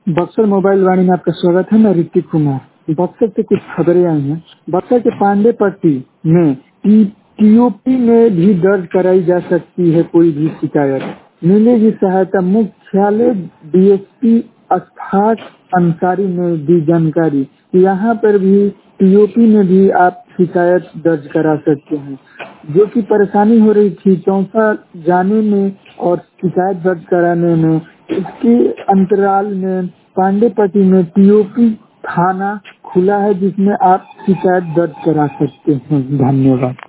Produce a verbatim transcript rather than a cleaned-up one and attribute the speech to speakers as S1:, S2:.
S1: Buxar mobile वाणी में आपका स्वागत है। मैं ऋतिक कुमार। बक्सर से कुछ खबरें आई हैं। बक्सर के पांडेपट्टी में टी टीओपी में भी दर्ज कराई जा सकती है कोई भी शिकायत। मिलेगी सहायता। मुख्यालय डीएसपी अशफाक अंसारी ने दी जानकारी। यहाँ पर भी टीओपी में भी आप शिकायत दर्ज करा सकते हैं। जो कि परेशानी हो रही थी चौसा जाने में और शिकायत दर्ज कराने में, इसके अंतराल में पांडेपट्टी में टीओपी थाना खुला है जिसमें आप शिकायत दर्ज करा सकते हैं। धन्यवाद।